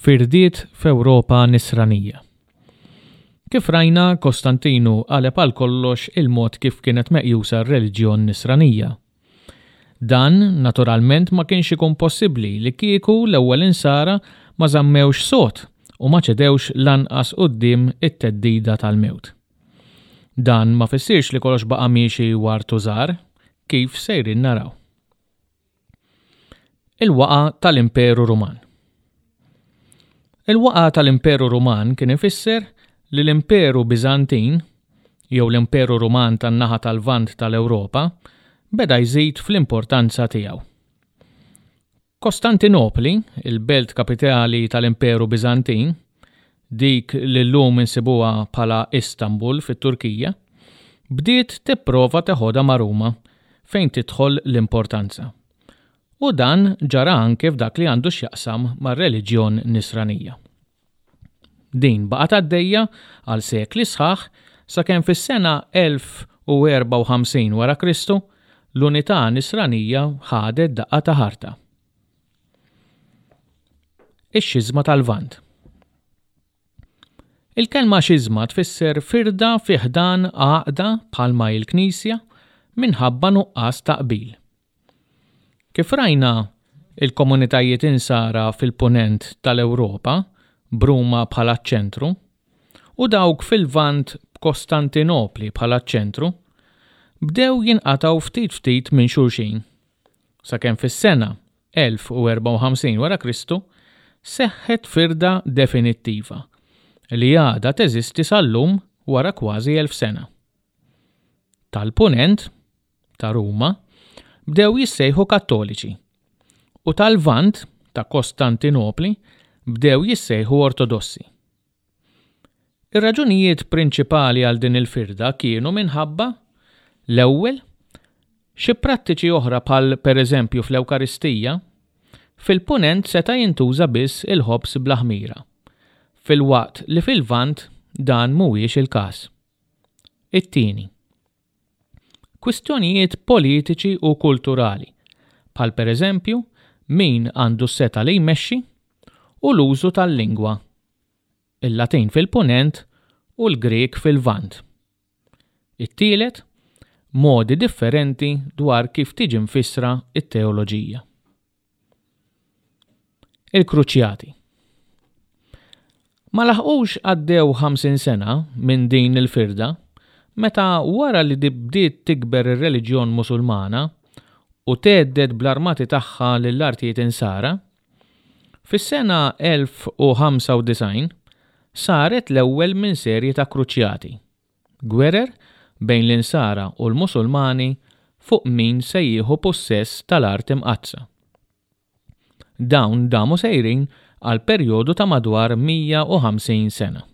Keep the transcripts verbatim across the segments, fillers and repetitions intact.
Firdiet f'Ewropa nisranija. Kif rajna, Kostantinu qaleb għal kollox il-mod kif kienet meqjusa r-reliġjon nisranija. Dan, naturalment, ma kienx ikun possibbli li kieku l-ewwel insara ma żammewx sod u ma ċedewx lanqas quddiem it-teddida tal-mewt. Dan ma fissirx li kollox baqa' miexi wartu żgħar, kif sejrin naraw. Il-waqa' tal-Imperu Ruman. Il-waqa' tal-Imperu Ruman kien ifisser li l-Imperu Biżantin, jew l-Imperu Ruman tan-naħa tal-Lvant tal-Ewropa, beda jżid fl-importanza tiegħu. Kostantinopli, il-belt kapitali tal-Imperu Biżantin, dik li llum insibuha bħala Istanbul fit-Turkija, bdiet tipprova teħodha ma' Ruma fejn tidħol l-importanza. U dan ġara anke f'dak li għandu x'jaqsam mar-reliġjon nisranija. Din baqgħet għaddejja għal sekli sħaħ sakemm fis-sena elf u erba' u ħamsin wara Kristu l-unità nisranija ħadet daqqa ta' ħarta. Ix-xiżma tal-Lvant. Il-kelma xiżma tfisser firda fi ħdan għaqda bħalma l-Knisja minħabba nuqqas taqbil. Kif rajna il-komunitajiet insara fil-punent tal-Ewropa b'Ruma bħala ċ-ċentru u dawk fil-Lvant b'Kostantinopli bħala ċ-ċentru, bdew jinqataw ftit ftit minn xulxin. Sakemm fis-sena elf u erba' u ħamsin wara Kristu seħħet firda definittiva li għadha teżisti sal-lum wara kważi elf sena. Tal-punent ta' Ruma bdew jissejħu Kattoliċi u tal-Lvant ta' Kostantinopli bdew jissejħu Ortodossi. Ir-raġunijiet prinċipali għal din il-firda kienu minħabba l-ewwel xi prattiċi oħra bħal pereżempju fl-Ewkaristija fil-punent seta' jintuża biss il-ħobs bl-ħmira, filwaqt li fil-Lvant dan mhuwiex il-każ. It-tieni. Kwistjonijiet politiċi u kulturali, bħal pereżempju min għandu s-seta li jmexxi u l-użu tal-lingwa, il-Latin fil-punent u l-Grek fil-Lvant. It-tielet, modi differenti dwar kif tiġi mfissra it-teoloġija. Il-Kruċjati. Ma laħqux għaddew ħamsin sena minn din il-firda meta wara li bdiet tikber ir-reliġjon Musulmana u tedded bl-armati tagħha lill-artijiet insara, fis-sena elf u ħamsa u disgħin saret l-ewwel minn serje ta' kruċjati, gwerer bejn l-insara u l-Musulmani fuq min se jieħu possess tal-art imqazza. Dawn damu sejrin għal perjodu ta' madwar mija u ħamsin sena.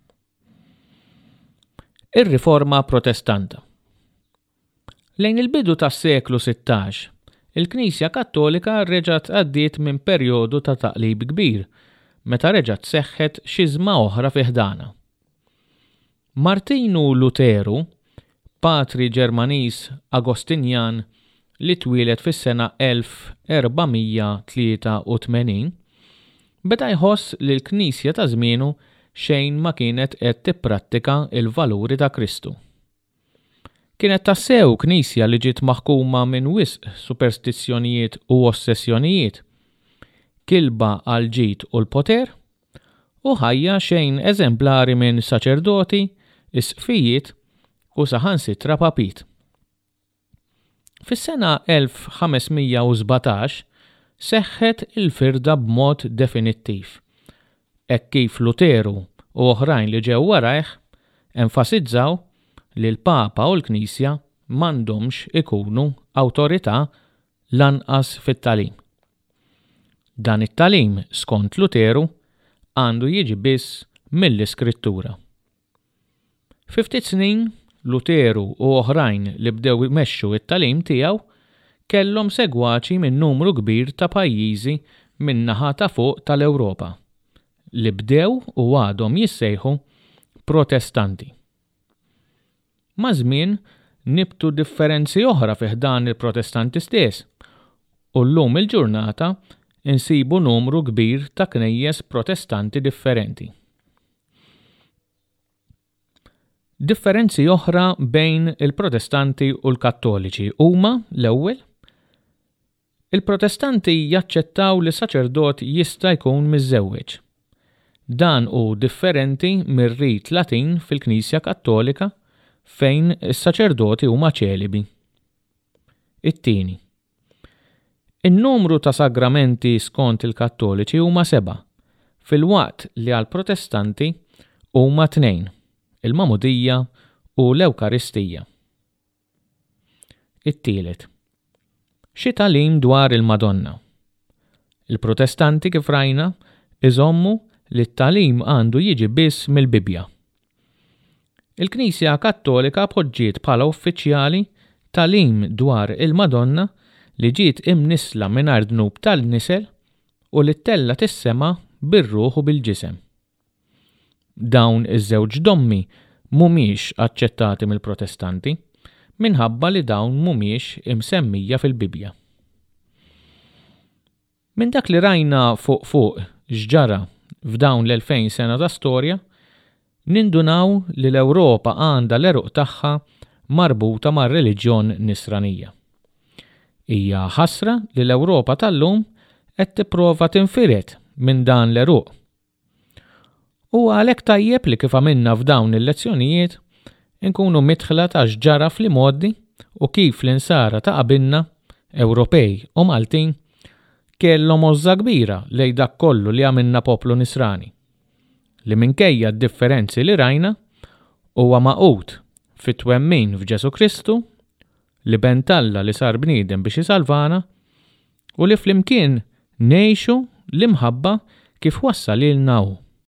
Ir-Riforma Protestanta. Lejn il-bidu tas-seklu sittax, il-Knisja Kattolika reġgħet għaddiet minn perjodu ta' taqlib kbir, meta reġgħet seħħet xiżma oħra fi ħdana. Martinu Luteru, patri Ġermaniż Agostinjan li twieled fis-sena elf erba'mija tlieta u tmenin, beda jħoss li l-Knisja ta' żmienu xejn ma kienet qed tipprattika il-valuri ta' Kristu. Kienet tassew Knisja li ġiet maħkuma minn wisq superstizzjonijiet u ossessjonijiet, kilba għal ġid u l-poter, u ħajja xejn eżemplari minn saċerdoti, isqfijiet u saħansitra papit. Fis-sena elf ħamesmija u żbatax seħħet il-firda b'mod definittiv. Hekk kif Luteru u oħrajn li ġew warajh enfasizzaw li l-Papa u l-Knisja m'għandhomx ikunu awtorità lanqas fit-tagħlim. Dan it-tagħlim skont Luteru għandu jiġi biss mill-Iskrittura. Fi ftit snin Luteru u oħrajn li bdew imexxu it-tagħlim tiegħu kellhom segwaċi minn numru kbir ta' pajjiżi min-naħa ta' fuq tal-Ewropa li bdew u għadhom jissejħu Protestanti. Ma' żmien nibtu differenzi oħra fih dan il-Protestanti stess u llum il-ġurnata insibu numru kbir ta' knejjes protestanti differenti. Differenzi oħra bejn il-protestanti u l-kattoliċi huma l-ewwel il-protestanti jaċċettaw li saċerdot jista' jkun miż-żewweġ. Dan hu differenti mir-rit Latin fil-Knisja Kattolika fejn is-saċerdoti huma ċelibi. It-tieni. In-numru ta' sagramenti skont il-Kattoliċi huma seba', filwaqt li għall-Protestanti huma tnejn, il-Magħmudija u l-Ewkaristija. It-tielet. Xi tagħlim dwar il-Madonna. Il-Protestanti kif rajna iżommu li t-tagħlim għandu jiġi biss mill-Bibja. Il-Knisja Kattolika poġġiet bħala uffiċjali tagħlim dwar il-Madonna li ġiet imnisla mingħajr dnub tal-nisel u li ttella tis-sema bir-ruħ u bil-ġisem. Dawn iż-żewġ dommi mhumiex aċċettati mill-Protestanti minħabba li dawn mhumiex imsemmija fil-Bibja. Minn dak li rajna fuq fuq x'ġara f'dawn l-elfejn sena ta' storja, nindunaw li l-Ewropa għandha l-eruq tagħha marbuta mar-reliġjon Nisranija. Hija ħasra li l-Ewropa tal-lum qed tipprova tinfired minn dan l-eruq. U għalhekk tajjeb li kif għamilna f'dawn il-lezzjonijiet inkunu midħla ta' x'ġara fl-modi u kif l-insara ta' qabilna, Ewropej u Maltin, kellhom ożza kbira lejn dak kollu li għamilna poplu Nisrani, li minkejja d-differenzi li rajna huwa maqut fit-twemmin f'Ġesu Kristu, li bentalla li sar bniedem biex isalvana u li flimkien ngħixu l-imħabba kif wassal ilna hu.